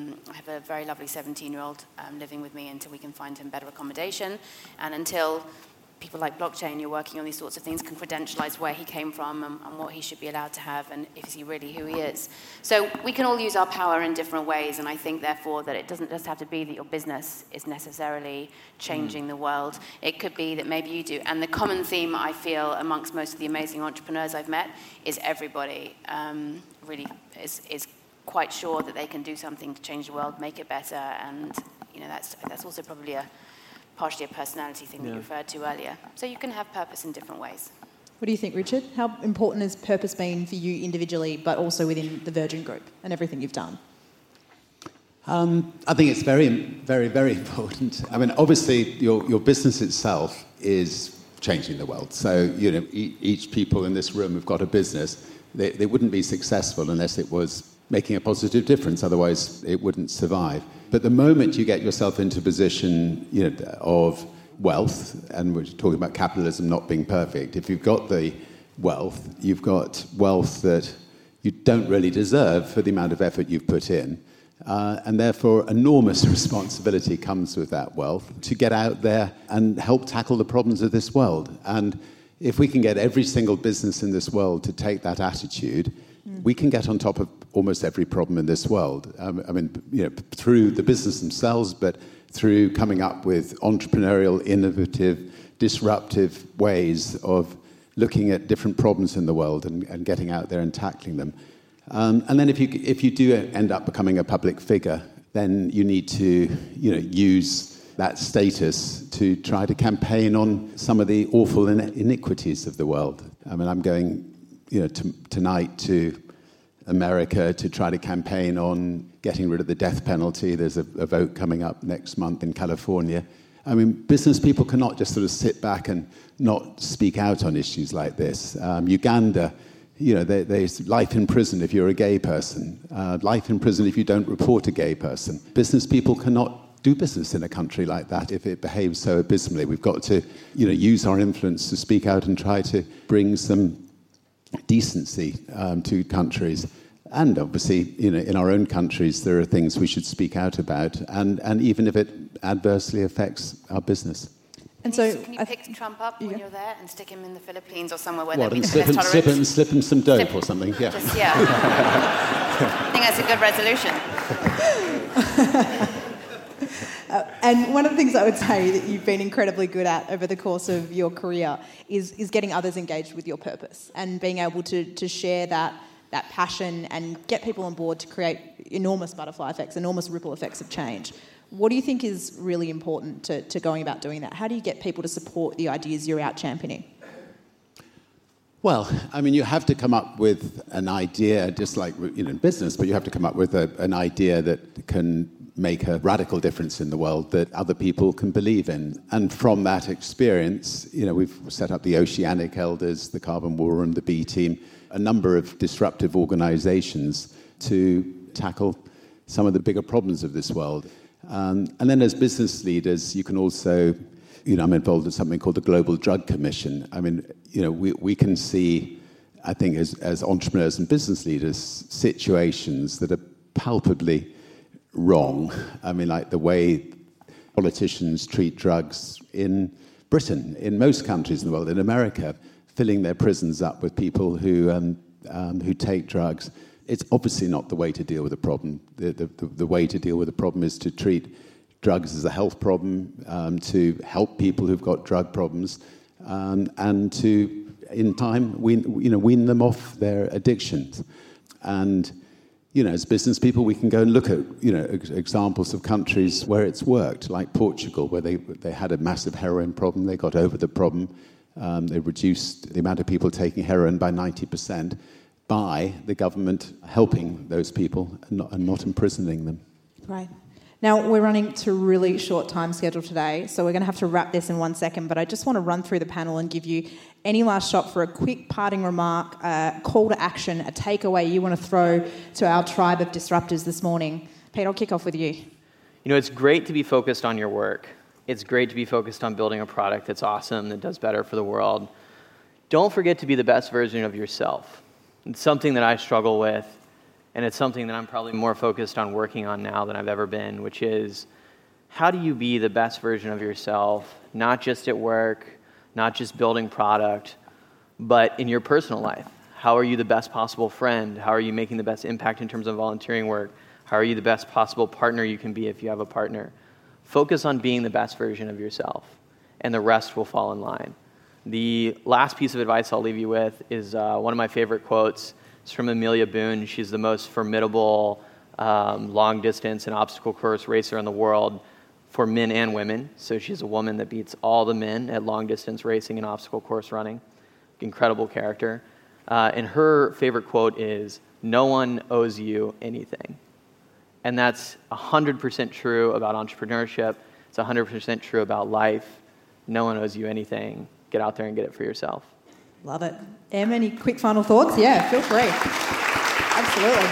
a very lovely 17-year-old living with me until we can find him better accommodation, and until people like Blockchain, you're working on these sorts of things, can credentialize where he came from and what he should be allowed to have, and is he really who he is. So we can all use our power in different ways, and I think, therefore, that it doesn't just have to be that your business is necessarily changing the world. It could be that maybe you do. And the common theme, I feel, amongst most of the amazing entrepreneurs I've met is everybody really is quite sure that they can do something to change the world, make it better, and that's also probably partially a personality thing that you referred to earlier. So you can have purpose in different ways. What do you think, Richard? How important has purpose been for you individually, but also within the Virgin Group and everything you've done? I think it's very, very, very important. I mean, obviously, your business itself is changing the world. So, each people in this room who've got a business, they wouldn't be successful unless it was making a positive difference. Otherwise, it wouldn't survive. But the moment you get yourself into a position, of wealth, and we're talking about capitalism not being perfect, if you've got the wealth, you've got wealth that you don't really deserve for the amount of effort you've put in. And therefore, enormous responsibility comes with that wealth to get out there and help tackle the problems of this world. And if we can get every single business in this world to take that attitude, we can get on top of almost every problem in this world. Through the business themselves, but through coming up with entrepreneurial, innovative, disruptive ways of looking at different problems in the world and getting out there and tackling them. And then if you do end up becoming a public figure, then you need to use that status to try to campaign on some of the awful iniquities of the world. I mean, I'm going tonight to America to try to campaign on getting rid of the death penalty. There's a vote coming up next month in California. I mean, business people cannot just sort of sit back and not speak out on issues like this. Uganda, there's life in prison if you're a gay person, life in prison if you don't report a gay person. Business people cannot do business in a country like that if it behaves so abysmally. We've got to, use our influence to speak out and try to bring some decency to countries. And obviously, in our own countries, there are things we should speak out about, and even if it adversely affects our business. And can you pick Trump up when you're there and stick him in the Philippines or somewhere where there'll be less tolerance? Slip him some dope or something, yeah. I think that's a good resolution. And one of the things I would say that you've been incredibly good at over the course of your career is getting others engaged with your purpose and being able to share that passion and get people on board to create enormous butterfly effects, enormous ripple effects of change. What do you think is really important to going about doing that? How do you get people to support the ideas you're out championing? Well, I mean, you have to come up with an idea, just like in business, but you have to come up with an idea that can make a radical difference in the world that other people can believe in. And from that experience, we've set up the Oceanic Elders, the Carbon War Room, the B Team, a number of disruptive organizations to tackle some of the bigger problems of this world. And then as business leaders, you can also, I'm involved in something called the Global Drug Commission. I mean, we can see, I think, as entrepreneurs and business leaders, situations that are palpably wrong. I mean, like the way politicians treat drugs in Britain, in most countries in the world, in America, filling their prisons up with people who take drugs. It's obviously not the way to deal with a problem. The way to deal with a problem is to treat drugs as a health problem, to help people who've got drug problems, and to, in time, wean them off their addictions. And as business people, we can go and look at examples of countries where it's worked, like Portugal, where they had a massive heroin problem. They got over the problem. They reduced the amount of people taking heroin by 90%. By the government helping those people and not imprisoning them. Right. Now, we're running to a really short time schedule today, so we're going to have to wrap this in 1 second, but I just want to run through the panel and give you any last shot for a quick parting remark, a call to action, a takeaway you want to throw to our tribe of disruptors this morning. Pete, I'll kick off with you. It's great to be focused on your work. It's great to be focused on building a product that's awesome, that does better for the world. Don't forget to be the best version of yourself. It's something that I struggle with, and it's something that I'm probably more focused on working on now than I've ever been, which is how do you be the best version of yourself, not just at work, not just building product, but in your personal life? How are you the best possible friend? How are you making the best impact in terms of volunteering work? How are you the best possible partner you can be if you have a partner? Focus on being the best version of yourself, and the rest will fall in line. The last piece of advice I'll leave you with is one of my favorite quotes. It's from Amelia Boone. She's the most formidable long-distance and obstacle course racer in the world for men and women. So she's a woman that beats all the men at long-distance racing and obstacle course running. Incredible character. And her favorite quote is, "No one owes you anything." And that's 100% true about entrepreneurship. It's 100% true about life. No one owes you anything. Get out there and get it for yourself. Love it. Em, any quick final thoughts? Yeah, feel free. Absolutely.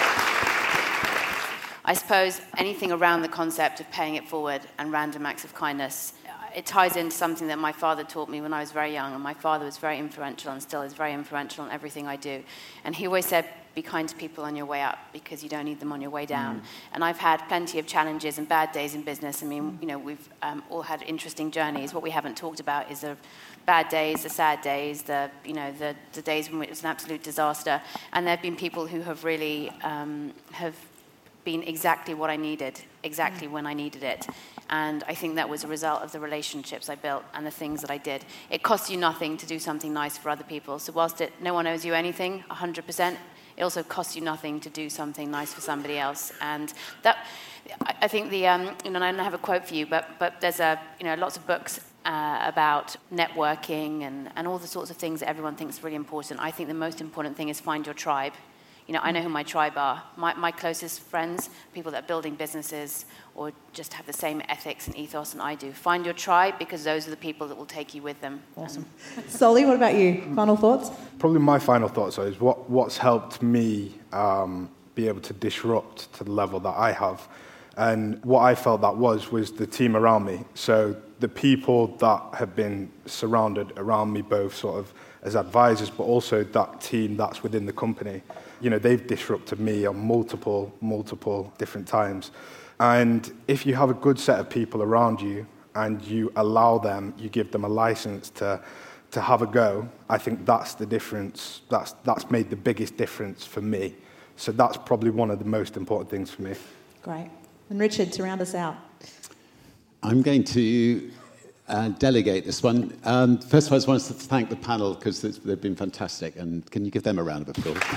I suppose anything around the concept of paying it forward and random acts of kindness, it ties into something that my father taught me when I was very young, and my father was very influential and still is very influential in everything I do. And he always said, be kind to people on your way up because you don't need them on your way down. And I've had plenty of challenges and bad days in business. I mean, we've all had interesting journeys. What we haven't talked about is the bad days, the sad days, the days when it was an absolute disaster. And there have been people who have really have been exactly what I needed, exactly when I needed it. And I think that was a result of the relationships I built and the things that I did. It costs you nothing to do something nice for other people. So whilst no one owes you anything, 100%, it also costs you nothing to do something nice for somebody else. And that, I think and I don't have a quote for you, but there's lots of books about networking and all the sorts of things that everyone thinks are really important. I think the most important thing is find your tribe. I know who my tribe are. My closest friends, people that are building businesses or just have the same ethics and ethos than I do. Find your tribe because those are the people that will take you with them. Awesome. Solly, what about you? Final thoughts? Probably my final thoughts is what's helped me be able to disrupt to the level that I have. And what I felt that was the team around me. So the people that have been surrounded around me, both sort of as advisors, but also that team that's within the company. They've disrupted me on multiple different times. And if you have a good set of people around you and you allow them, you give them a license to have a go, I think that's the difference. That's made the biggest difference for me. So that's probably one of the most important things for me. Great. And Richard, to round us out. I'm going to delegate this one. First of all, I just want to thank the panel because they've been fantastic. And can you give them a round of applause?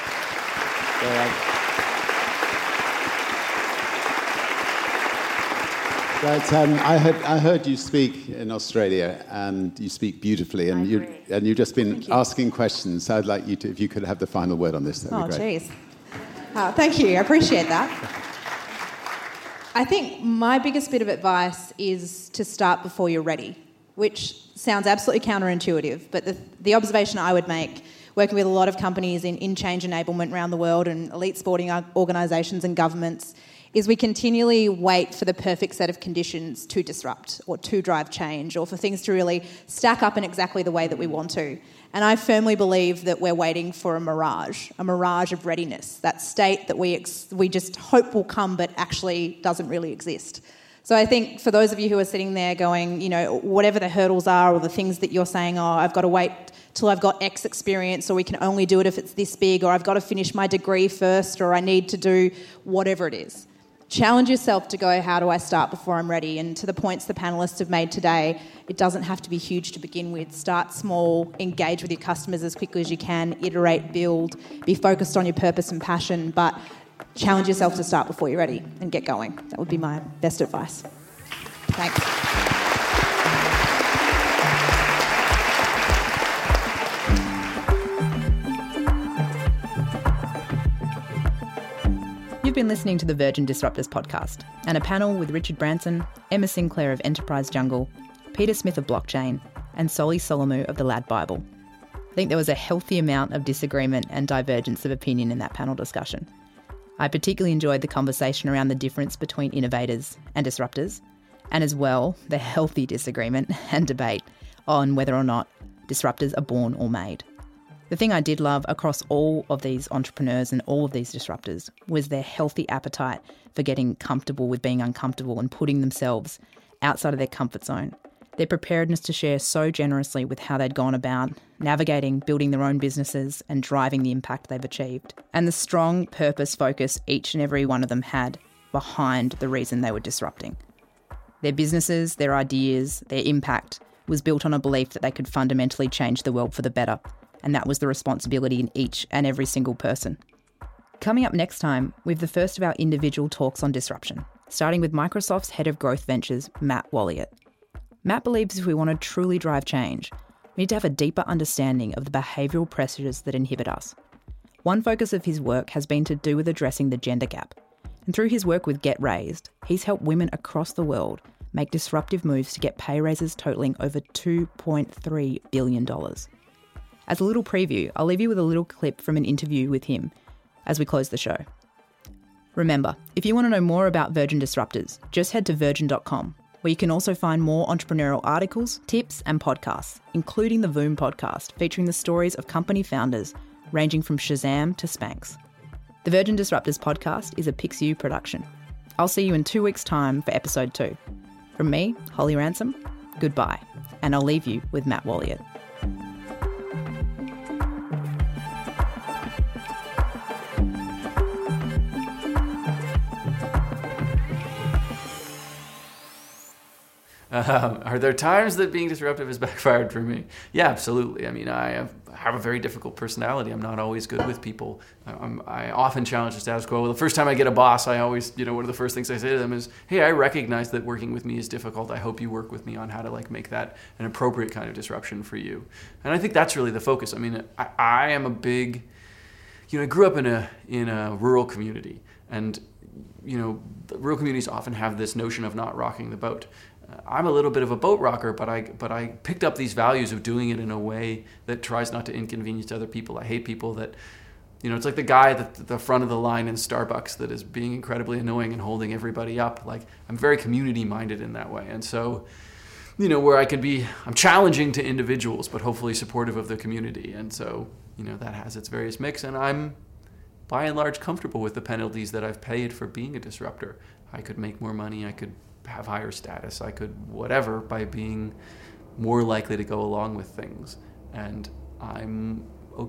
But I heard you speak in Australia, and you speak beautifully, and you've just been asking questions. So I'd like you to, if you could have the final word on this, that'd be great. Oh, geez. Thank you. I appreciate that. I think my biggest bit of advice is to start before you're ready, which sounds absolutely counterintuitive, but the observation I would make, working with a lot of companies in change enablement around the world and elite sporting organisations and governments, is we continually wait for the perfect set of conditions to disrupt or to drive change or for things to really stack up in exactly the way that we want to. And I firmly believe that we're waiting for a mirage of readiness, that state that we just hope will come but actually doesn't really exist. So I think for those of you who are sitting there going, whatever the hurdles are or the things that you're saying, I've got to wait till I've got X experience, or we can only do it if it's this big, or I've got to finish my degree first, or I need to do whatever it is. Challenge yourself to go, how do I start before I'm ready? And to the points the panellists have made today, it doesn't have to be huge to begin with. Start small, engage with your customers as quickly as you can, iterate, build, be focused on your purpose and passion, but challenge yourself to start before you're ready and get going. That would be my best advice. Thanks. You've been listening to the Virgin Disruptors podcast and a panel with Richard Branson, Emma Sinclair of Enterprise Jungle, Peter Smith of Blockchain, and Solly Solomu of the Lad Bible. I think there was a healthy amount of disagreement and divergence of opinion in that panel discussion. I particularly enjoyed the conversation around the difference between innovators and disruptors, and as well, the healthy disagreement and debate on whether or not disruptors are born or made. The thing I did love across all of these entrepreneurs and all of these disruptors was their healthy appetite for getting comfortable with being uncomfortable and putting themselves outside of their comfort zone. Their preparedness to share so generously with how they'd gone about navigating, building their own businesses and driving the impact they've achieved. And the strong purpose focus each and every one of them had behind the reason they were disrupting. Their businesses, their ideas, their impact was built on a belief that they could fundamentally change the world for the better. And that was the responsibility in each and every single person. Coming up next time, we have the first of our individual talks on disruption, starting with Microsoft's Head of Growth Ventures, Matt Walliott. Matt believes if we want to truly drive change, we need to have a deeper understanding of the behavioural pressures that inhibit us. One focus of his work has been to do with addressing the gender gap. And through his work with Get Raised, he's helped women across the world make disruptive moves to get pay raises totalling over $2.3 billion. As a little preview, I'll leave you with a little clip from an interview with him as we close the show. Remember, if you want to know more about Virgin Disruptors, just head to virgin.com, where you can also find more entrepreneurial articles, tips and podcasts, including the Voom podcast, featuring the stories of company founders ranging from Shazam to Spanx. The Virgin Disruptors podcast is a PixU production. I'll see you in 2 weeks' time for episode 2. From me, Holly Ransom, goodbye, and I'll leave you with Matt Walliott. Are there times that being disruptive has backfired for me? Yeah, absolutely. I mean, I have a very difficult personality. I'm not always good with people. I often challenge the status quo. The first time I get a boss, I always, one of the first things I say to them is, hey, I recognize that working with me is difficult. I hope you work with me on how to make that an appropriate kind of disruption for you. And I think that's really the focus. I mean, I am a big, I grew up in a rural community, and the rural communities often have this notion of not rocking the boat. I'm a little bit of a boat rocker, but I picked up these values of doing it in a way that tries not to inconvenience other people. I hate people that, it's like the guy at the front of the line in Starbucks that is being incredibly annoying and holding everybody up. I'm very community-minded in that way. And so, where I'm challenging to individuals, but hopefully supportive of the community. And so, that has its various mix. And I'm, by and large, comfortable with the penalties that I've paid for being a disruptor. I could make more money. I could have higher status, I could whatever, by being more likely to go along with things. And I'm okay.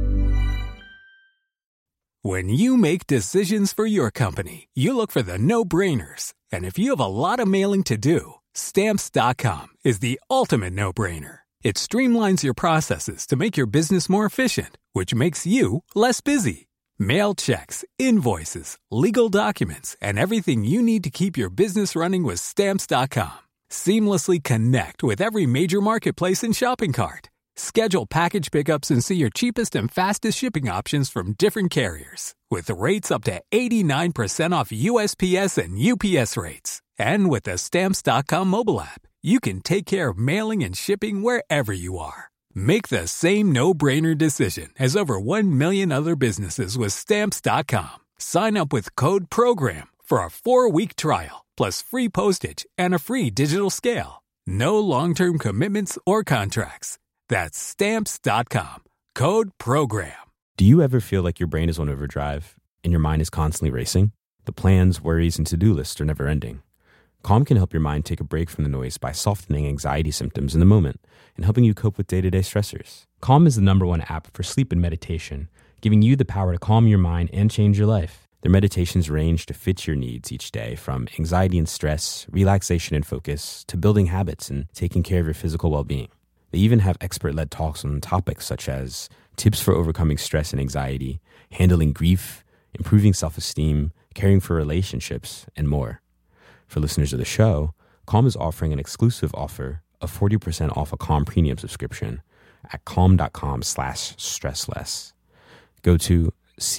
When you make decisions for your company, you look for the no-brainers. And if you have a lot of mailing to do, Stamps.com is the ultimate no-brainer. It streamlines your processes to make your business more efficient, which makes you less busy. Mail checks, invoices, legal documents, and everything you need to keep your business running with Stamps.com. Seamlessly connect with every major marketplace and shopping cart. Schedule package pickups and see your cheapest and fastest shipping options from different carriers, with rates up to 89% off USPS and UPS rates. And with the Stamps.com mobile app, you can take care of mailing and shipping wherever you are. Make the same no-brainer decision as over 1 million other businesses with Stamps.com. Sign up with code PROGRAM for a 4-week trial, plus free postage and a free digital scale. No long-term commitments or contracts. That's Stamps.com. Code PROGRAM. Do you ever feel like your brain is on overdrive and your mind is constantly racing? The plans, worries, and to-do lists are never ending. Calm can help your mind take a break from the noise by softening anxiety symptoms in the moment and helping you cope with day-to-day stressors. Calm is the #1 app for sleep and meditation, giving you the power to calm your mind and change your life. Their meditations range to fit your needs each day, from anxiety and stress, relaxation and focus, to building habits and taking care of your physical well-being. They even have expert-led talks on topics such as tips for overcoming stress and anxiety, handling grief, improving self-esteem, caring for relationships, and more. For listeners of the show, Calm is offering an exclusive offer of 40% off a Calm premium subscription at calm.com/stressless. Go to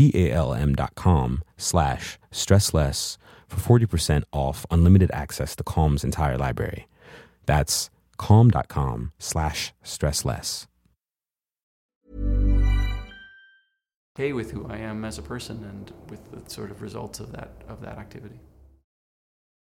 calm.com/stressless for 40% off unlimited access to Calm's entire library. That's calm.com/stressless. Okay with who I am as a person and with the sort of results of that activity.